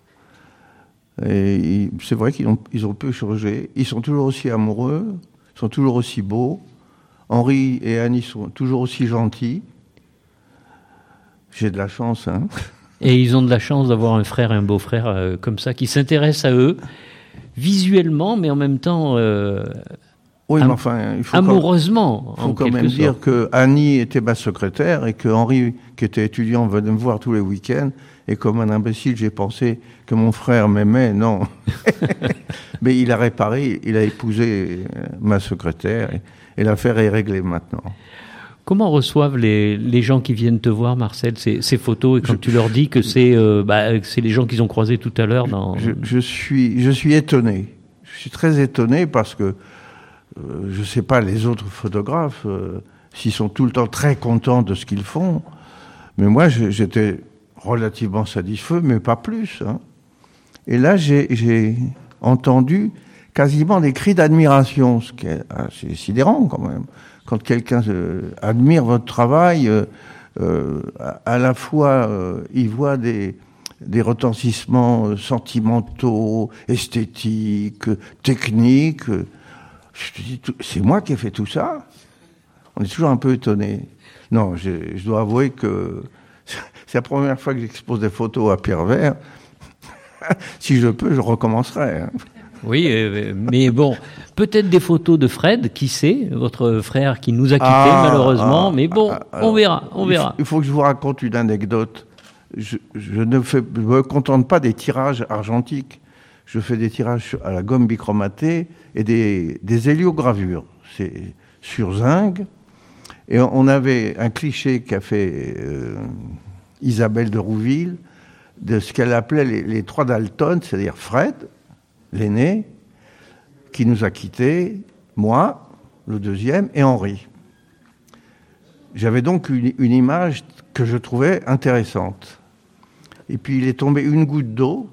Et c'est vrai qu'ils ont peu changé. Ils sont toujours aussi amoureux, ils sont toujours aussi beaux. Henri et Annie sont toujours aussi gentils. J'ai de la chance, hein. Et ils ont de la chance d'avoir un frère et un beau-frère comme ça, qui s'intéressent à eux, visuellement, mais en même temps oui, mais enfin, il faut amoureusement. Il faut quand même dire que Annie était ma secrétaire et que Henri, qui était étudiant, venait me voir tous les week-ends. Et comme un imbécile, j'ai pensé que mon frère m'aimait. Non. Mais il a réparé, il a épousé ma secrétaire et l'affaire est réglée maintenant. Comment reçoivent les gens qui viennent te voir, Marcel, ces photos, et quand tu leur dis que c'est les gens qu'ils ont croisés tout à l'heure dans... Je suis étonné. Je suis très étonné parce que je ne sais pas les autres photographes s'ils sont tout le temps très contents de ce qu'ils font. Mais moi, j'étais relativement satisfait, mais pas plus. Hein. Et là, j'ai entendu quasiment des cris d'admiration, ce qui est assez sidérant quand même. Quand quelqu'un admire votre travail, à la fois il voit des retentissements sentimentaux, esthétiques, techniques. Je te dis, c'est moi qui ai fait tout ça? On est toujours un peu étonné. Non, je dois avouer que c'est la première fois que j'expose des photos à Pierre Vert. Si je peux, je recommencerai. Hein. Oui, mais bon, peut-être des photos de Fred, qui sait, votre frère qui nous a quittés malheureusement, mais bon, on verra. Il faut que je vous raconte une anecdote. je ne me contente pas des tirages argentiques. Je fais des tirages à la gomme bichromatée et des héliogravures. C'est sur zinc. Et on avait un cliché qu'a fait Isabelle de Rouville de ce qu'elle appelait les trois Dalton, c'est-à-dire Fred, l'aîné, qui nous a quittés, moi, le deuxième, et Henri. J'avais donc une image que je trouvais intéressante. Et puis il est tombé une goutte d'eau.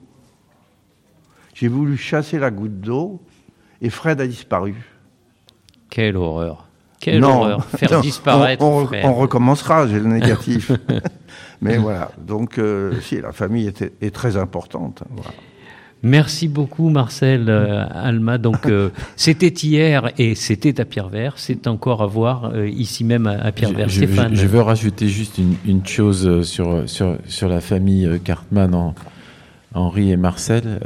J'ai voulu chasser la goutte d'eau et Fred a disparu. Quelle horreur. Quelle horreur. Faire disparaître Fred. On recommencera, j'ai le négatif. Mais voilà, donc si, la famille est très importante. Voilà. Merci beaucoup Marcel Alma. Donc c'était hier et c'était à Pierrevert. C'est encore à voir ici même à Pierrevert. Stéphane. Je veux rajouter juste une chose sur la famille Cartman, Henri et Marcel.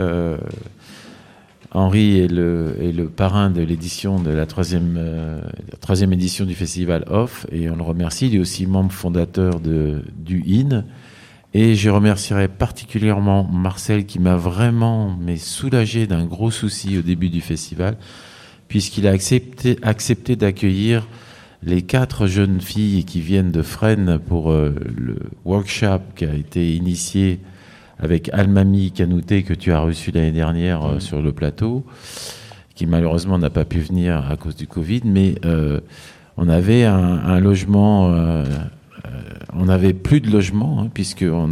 Henri est le parrain de l'édition de la troisième édition du festival Off et on le remercie. Il est aussi membre fondateur du IN. Et je remercierai particulièrement Marcel qui m'a vraiment soulagé d'un gros souci au début du festival, puisqu'il a accepté d'accueillir les 4 jeunes filles qui viennent de Fresnes pour le workshop qui a été initié avec Almami Kanouté que tu as reçu l'année dernière sur le plateau, qui malheureusement n'a pas pu venir à cause du Covid, mais on avait un logement... on n'avait plus de logement, puisqu'on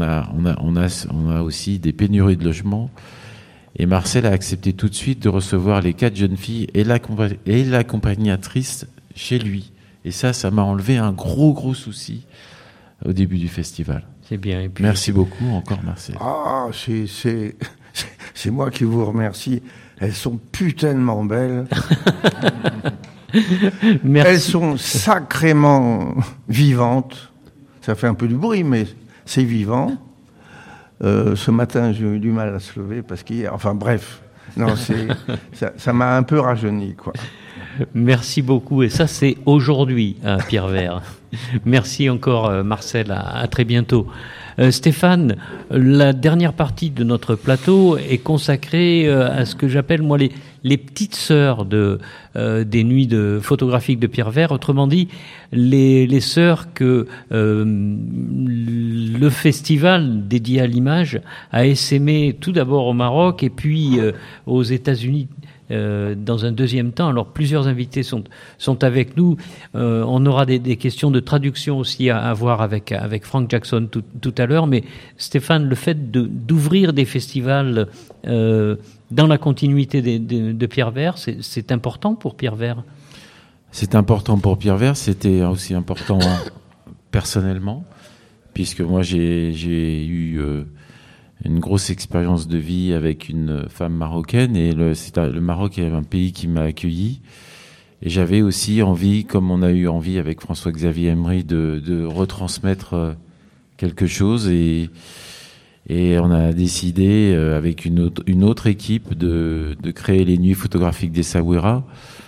a aussi des pénuries de logements. Et Marcel a accepté tout de suite de recevoir les 4 jeunes filles et l'accompagnatrice chez lui. Et ça m'a enlevé un gros souci au début du festival. C'est bien. Et puis... Merci beaucoup encore, Marcel. Ah, c'est moi qui vous remercie. Elles sont putainement belles. Merci. Elles sont sacrément vivantes. Ça fait un peu du bruit, mais c'est vivant. Ce matin, j'ai eu du mal à se lever parce qu'hier... Enfin bref, non, ça m'a un peu rajeuni, quoi. Merci beaucoup. Et ça, c'est aujourd'hui à Pierrevert. Merci encore, Marcel. À très bientôt. Stéphane, la dernière partie de notre plateau est consacrée à ce que j'appelle, moi, les petites sœurs des nuits photographiques de Pierrevert. Autrement dit, les sœurs que le festival dédié à l'image a essaimé tout d'abord au Maroc et puis aux États-Unis. Dans un deuxième temps. Alors plusieurs invités sont avec nous. On aura des questions de traduction aussi à voir avec Frank Jackson tout à l'heure. Mais Stéphane, le fait d'ouvrir des festivals dans la continuité de Pierrevert, c'est important pour Pierrevert. C'est important pour Pierrevert. C'était aussi important personnellement, puisque moi j'ai eu une grosse expérience de vie avec une femme marocaine et le Maroc est un pays qui m'a accueilli et j'avais aussi envie, comme on a eu envie avec François-Xavier Emery, de retransmettre quelque chose et on a décidé avec une autre équipe de créer les nuits photographiques d'Essaouira.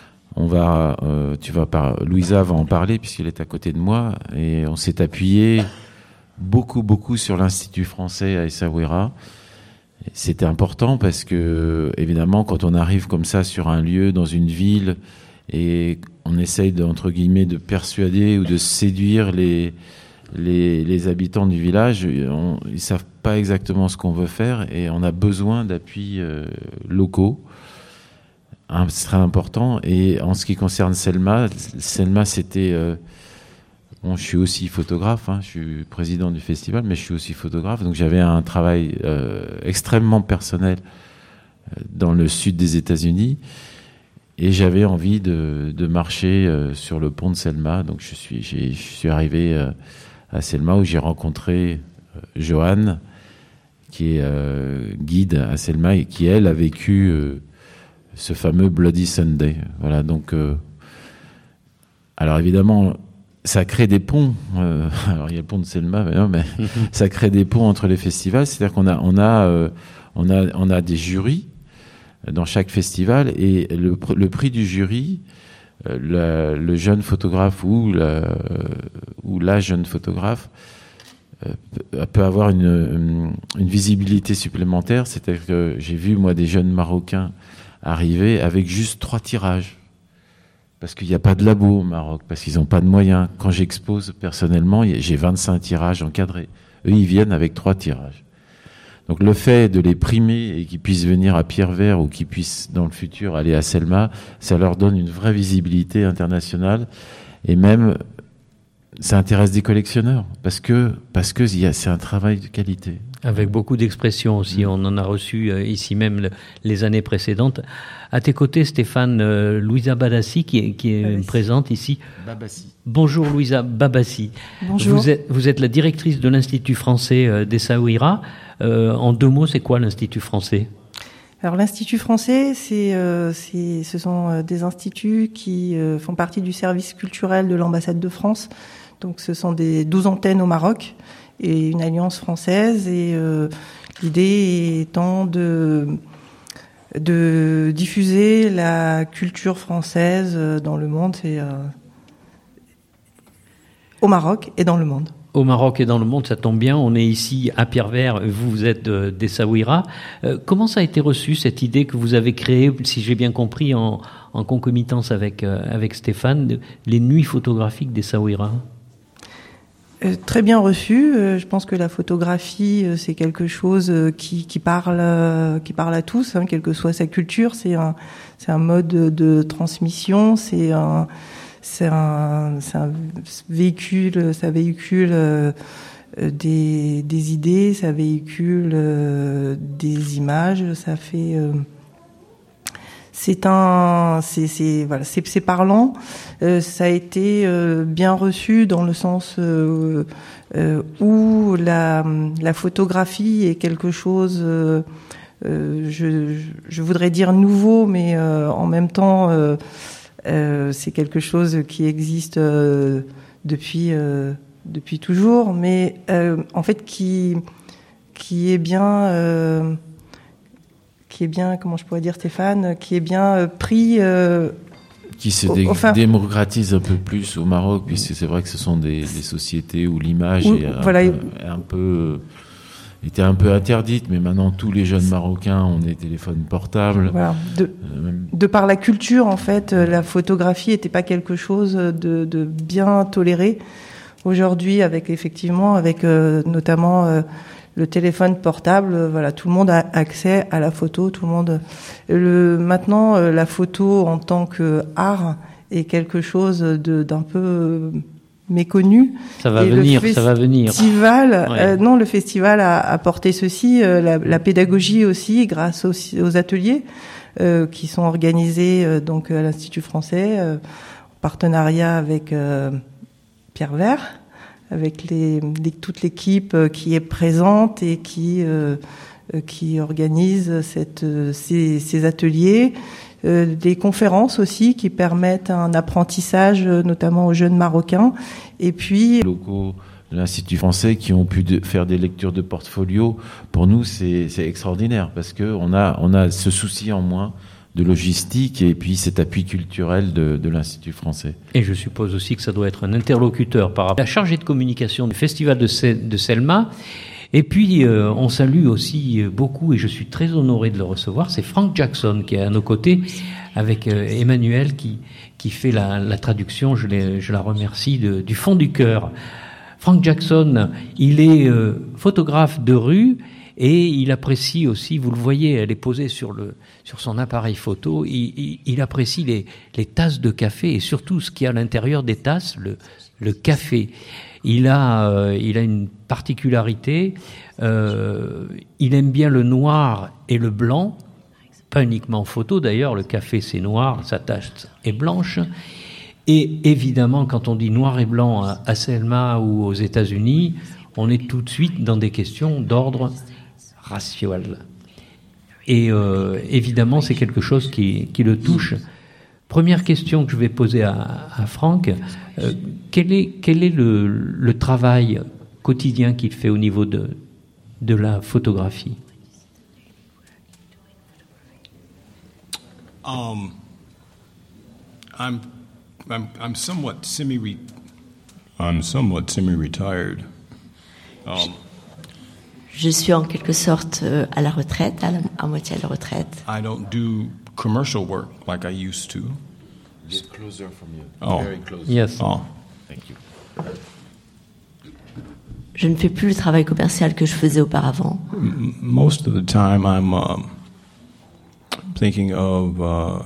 Louisa va en parler puisqu'elle est à côté de moi et on s'est appuyé beaucoup sur l'Institut français à Essaouira. C'était important parce que, évidemment, quand on arrive comme ça sur un lieu, dans une ville, et on essaye entre guillemets de persuader ou de séduire les habitants du village, ils savent pas exactement ce qu'on veut faire et on a besoin d'appuis locaux. C'est très important. Et en ce qui concerne Selma, c'était... je suis aussi photographe, je suis président du festival, mais je suis aussi photographe. Donc j'avais un travail extrêmement personnel dans le sud des États-Unis et j'avais envie de marcher sur le pont de Selma. Donc je suis arrivé à Selma où j'ai rencontré Joanne, qui est guide à Selma et qui, elle, a vécu ce fameux Bloody Sunday. Voilà, donc... alors évidemment... ça crée des ponts. Alors il y a le pont de Selma, mais ça crée des ponts entre les festivals. C'est-à-dire qu'on a des jurys dans chaque festival et le prix du jury, le jeune photographe ou la jeune photographe peut avoir une visibilité supplémentaire. C'est-à-dire que j'ai vu, moi, des jeunes Marocains arriver avec juste 3 tirages. Parce qu'il n'y a pas de labo au Maroc, parce qu'ils n'ont pas de moyens. Quand j'expose personnellement, j'ai 25 tirages encadrés. Eux, ils viennent avec 3 tirages. Donc le fait de les primer et qu'ils puissent venir à Pierrevert ou qu'ils puissent dans le futur aller à Selma, ça leur donne une vraie visibilité internationale. Et même, ça intéresse des collectionneurs, parce que c'est un travail de qualité. Avec beaucoup d'expressions aussi. On en a reçu ici même les années précédentes. À tes côtés, Stéphane, Louisa Babassi, qui est présente ici. Babassi. Bonjour Louisa Babassi. Bonjour. Vous êtes la directrice de l'Institut français d'Essaouira. En 2 mots, c'est quoi l'Institut français ? Alors l'Institut français, ce sont des instituts qui font partie du service culturel de l'ambassade de France. Donc ce sont des 12 antennes au Maroc et une alliance française. Et l'idée étant de diffuser la culture française dans le monde, au Maroc et dans le monde. Au Maroc et dans le monde, ça tombe bien. On est ici à Pierrevert. Vous êtes d'Essaouira. Comment ça a été reçu, cette idée que vous avez créée, si j'ai bien compris, en concomitance avec Stéphane, les nuits photographiques d'Essaouira ? Très bien reçu. Je pense que la photographie, c'est quelque chose qui parle à tous, quelle que soit sa culture. C'est un mode de transmission. C'est un véhicule. Ça véhicule des idées. Ça véhicule des images. Ça fait. C'est parlant. Ça a été bien reçu dans le sens où la photographie est quelque chose, je voudrais dire nouveau, mais en même temps, c'est quelque chose qui existe depuis toujours, mais en fait qui est bien. Comment je pourrais dire, Stéphane, qui est bien pris... qui se démocratise un peu plus au Maroc, puisque c'est vrai que ce sont des sociétés où l'image était un peu interdite, mais maintenant tous les jeunes Marocains ont des téléphones portables. Voilà. De par la culture, en fait, la photographie n'était pas quelque chose de bien toléré. Aujourd'hui, avec notamment... le téléphone portable, tout le monde a accès à la photo. Tout le monde. Maintenant, la photo en tant qu'art est quelque chose d'un peu méconnu. Ça va venir. Non, le festival a apporté ceci, la pédagogie aussi, grâce aux ateliers qui sont organisés donc à l'Institut français, en partenariat avec Pierrevert, avec toute l'équipe qui est présente et qui organise ces ateliers, des conférences aussi qui permettent un apprentissage, notamment aux jeunes Marocains. Et puis... Les locaux de l'Institut français qui ont pu faire des lectures de portfolio, pour nous, c'est extraordinaire parce qu'on a ce souci en moins de logistique et puis cet appui culturel de l'Institut français. Et je suppose aussi que ça doit être un interlocuteur par rapport à la chargée de communication du festival de Selma. Et puis, on salue aussi beaucoup, et je suis très honoré de le recevoir, c'est Frank Jackson qui est à nos côtés, avec Emmanuel qui fait la traduction, je la remercie du fond du cœur. Frank Jackson, il est photographe de rue, et il apprécie aussi, vous le voyez, elle est posée sur son appareil photo, il apprécie les tasses de café et surtout ce qu'il y a à l'intérieur des tasses, le café. Il a une particularité, il aime bien le noir et le blanc, pas uniquement en photo d'ailleurs, le café c'est noir, sa tasse est blanche. Et évidemment, quand on dit noir et blanc à Selma ou aux États-Unis, on est tout de suite dans des questions d'ordre racial. Et évidemment, c'est quelque chose qui le touche. Première question que je vais poser à Franck, quel est le travail quotidien qu'il fait au niveau de la photographie? I'm somewhat semi-retired. Je suis en quelque sorte à la retraite, à moitié à la retraite. I don't do commercial work like I used to. Get closer from you. Oh. Very close. Yes. Oh. Thank you. Je ne fais plus le travail commercial que je faisais auparavant. Most of the time, I'm thinking of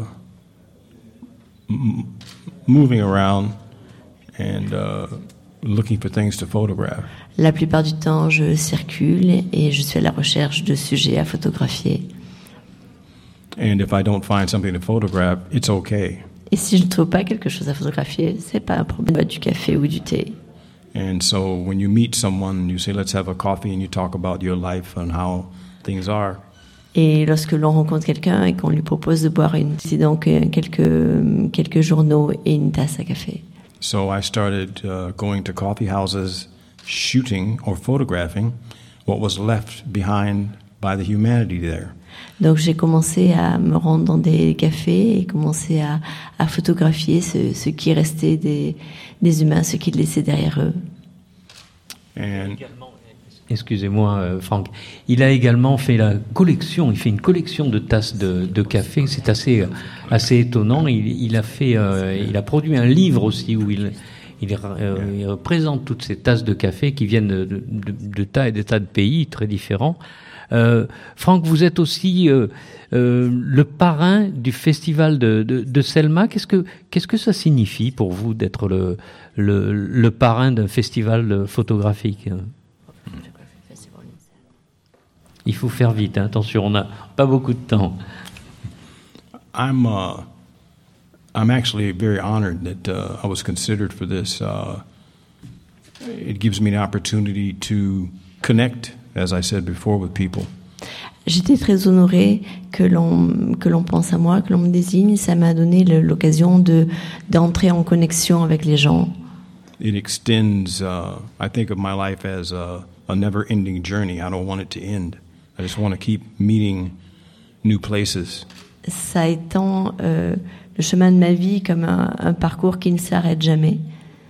moving around and looking for things to photograph. La plupart du temps, je circule et je suis à la recherche de sujets à photographier. And if I don't find something to photograph, it's okay. Et si je ne trouve pas quelque chose à photographier, c'est pas un problème, du café ou du thé. And so when you meet someone, you say, let's have a coffee, and you talk about your life and how things are. Et lorsque l'on rencontre quelqu'un et qu'on lui propose de boire c'est donc quelques journaux et une tasse à café. So I started going to coffee houses, shooting or photographing what was left behind by the humanity there. Donc j'ai commencé à me rendre dans des cafés et commencer à photographier ce qui restait des humains, ce qu'ils laissaient derrière eux. And Excusez-moi, Franck. Il a également fait la collection. Il fait une collection de tasses de café. C'est assez étonnant. Il a produit un livre aussi où il représente toutes ces tasses de café qui viennent de tas et des tas de pays très différents. Franck, vous êtes aussi le parrain du festival de Selma. Qu'est-ce que ça signifie pour vous d'être le parrain d'un festival photographique? Il faut faire vite, hein. Attention, on n'a pas beaucoup de temps. I'm actually very honored that I was considered for this. It gives me an opportunity to connect, as I said before, with people. J'étais très honorée que l'on pense à moi, que l'on me désigne. Ça m'a donné l'occasion d'entrer en connexion avec les gens. It extends, I think of my life as a never-ending journey. I don't want it to end. I just want to keep meeting new places. Ça étend le chemin de ma vie comme un parcours qui ne s'arrête jamais.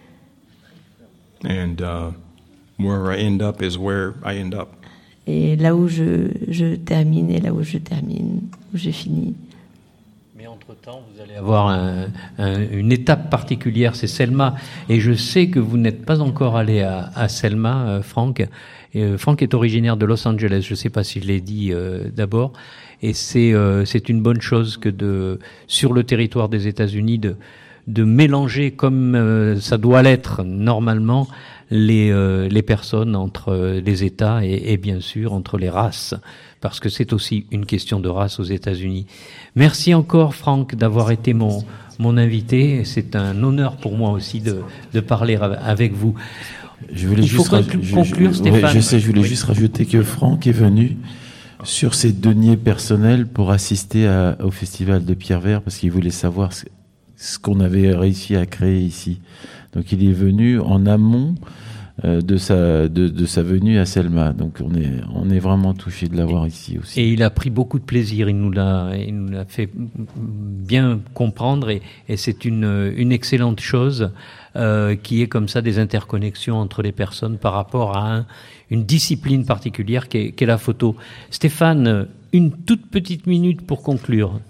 And where I end up is where I end up. Et là où je termine et là où je termine, où je finis. Mais entre-temps, vous allez avoir une étape particulière, c'est Selma. Et je sais que vous n'êtes pas encore allé à Selma, Franck. Franck est originaire de Los Angeles, je ne sais pas si je l'ai dit d'abord. Et c'est une bonne chose que sur le territoire des États-Unis de mélanger comme ça doit l'être normalement les personnes entre les États et bien sûr entre les races, parce que c'est aussi une question de race aux États-Unis. Merci encore, Franck, d'avoir été mon invité. C'est un honneur pour moi aussi de parler avec vous. Il faut conclure, Stéphane. Ouais, je sais, je voulais juste rajouter que Franck est venu sur ses deniers personnels pour assister au festival de Pierre Vert parce qu'il voulait savoir ce qu'on avait réussi à créer ici. Donc il est venu en amont de sa venue à Selma. Donc on est vraiment touché de l'avoir ici aussi. Et il a pris beaucoup de plaisir. Il nous l'a fait bien comprendre et c'est une excellente chose qui est comme ça des interconnexions entre les personnes par rapport à une discipline particulière qui est la photo. Stéphane, une toute petite minute pour conclure.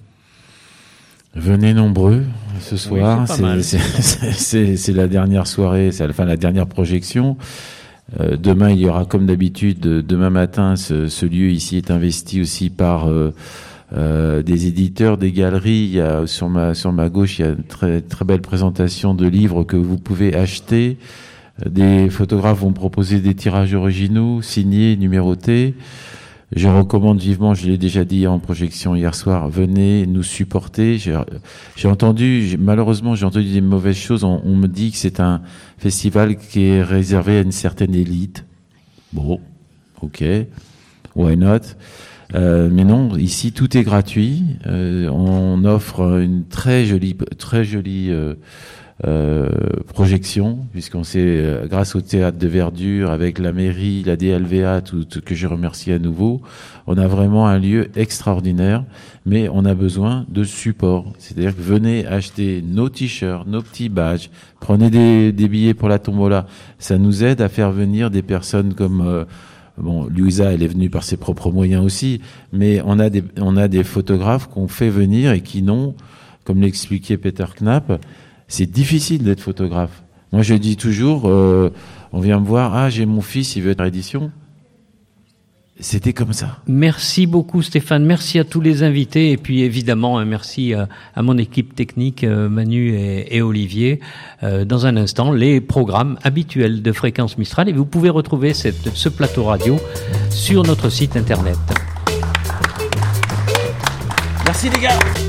Venez nombreux ce soir. Oui, c'est la dernière soirée, c'est la dernière projection. Demain, il y aura comme d'habitude, demain matin, ce lieu ici est investi aussi par des éditeurs, des galeries. Il y a sur ma gauche, il y a une très très belle présentation de livres que vous pouvez acheter. Des photographes vont proposer des tirages originaux, signés, numérotés. Je recommande vivement, je l'ai déjà dit en projection hier soir, venez nous supporter. Malheureusement, j'ai entendu des mauvaises choses. On me dit que c'est un festival qui est réservé à une certaine élite. Bon, ok, why not? Mais non, ici tout est gratuit. On offre une très jolie projection, puisqu'on sait, grâce au théâtre de Verdure, avec la mairie, la DLVA, tout que je remercie à nouveau, on a vraiment un lieu extraordinaire, mais on a besoin de support. C'est-à-dire que venez acheter nos t-shirts, nos petits badges, prenez des billets pour la tombola. Ça nous aide à faire venir des personnes comme Louisa, elle est venue par ses propres moyens aussi, mais on a des photographes qu'on fait venir et qui n'ont, comme l'expliquait Peter Knapp, c'est difficile d'être photographe. Moi, je dis toujours, on vient me voir, j'ai mon fils, il veut être édition. C'était comme ça. Merci beaucoup Stéphane, merci à tous les invités et puis évidemment merci à mon équipe technique Manu et Olivier. Dans un instant, les programmes habituels de Fréquence Mistral et vous pouvez retrouver ce plateau radio sur notre site internet. Merci les gars.